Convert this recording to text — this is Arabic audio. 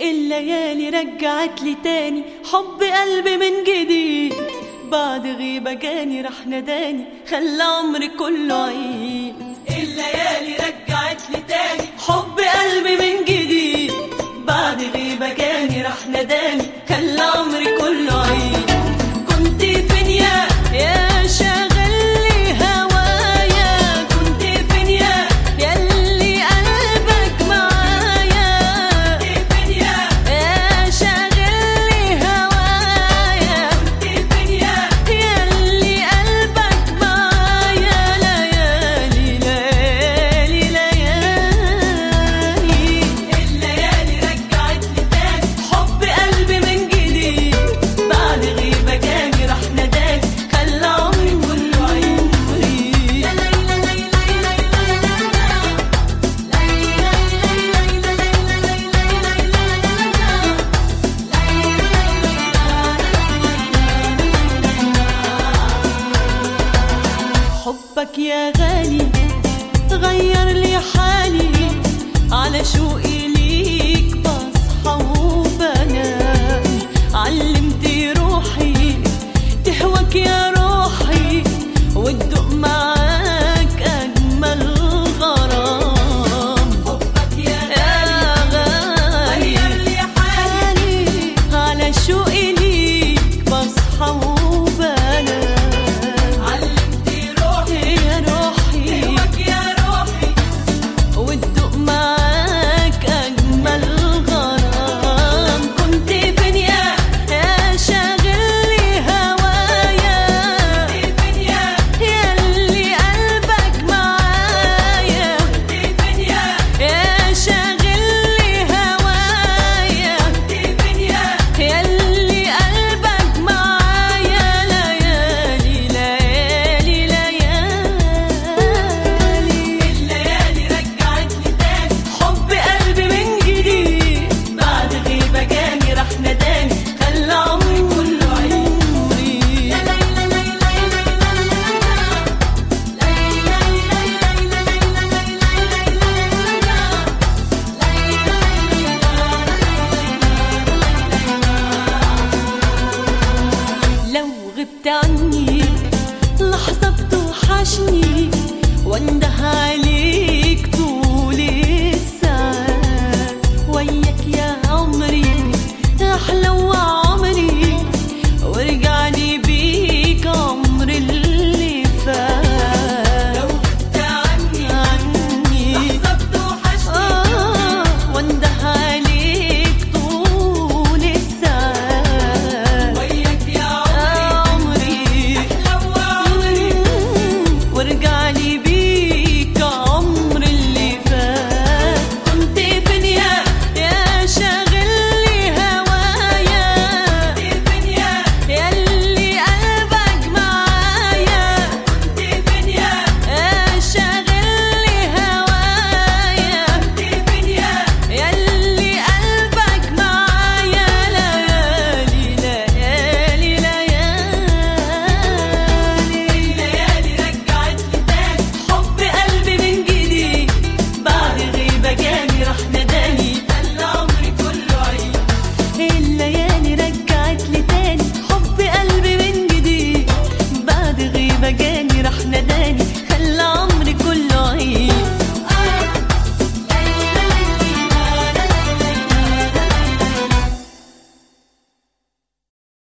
الليالي رجعت لي تاني حب قلبي من جديد، بعد غيبة جاني راح نداني خلى عمري كله عيد. الليالي رجعت لي تاني حب قلبي من جديد، بعد غيبة جاني راح نداني خلى عمري كله عيد. كنت فين يا شاغل لي هوايا، كنت فين يا اللي قلبك معايا، كنت فين يا شاغل لي هوايا، كنت فين يا اللي قلبك معايا. ليالي ليالي ليالي الليالي رجعت لي تاني حب قلبي من جديد، بعد غيبة جاني راح نداني خلى عمري كله عيد. حبك يا غالي غير لي حالي، على شوقي ليك بصحى وبنام. علمتي روحي تهواك يا روحي، وتدوق معاك أجمل غرام. حبك يا غالي غير لي حالي، على شوقي ليك بصحى وبنام. علمتي روحي يا روحي تهواك يا روحي، وتدوق معاك أجمل غرام. كنت فين يا شاغل لي هوايا، كنت فين يا اللي قلبك معايا، كنت فين يا شاغل لي هوايا، كنت فين يا اللي قلبك معايا. ليالي ليالي ليالي الليالي رجعت لي تاني حب قلبي من جديد، بعد غيبة جاني راح نداني خلى عمري كله عيد. لو غبت عني لحظة بتوحشني، وانده عليك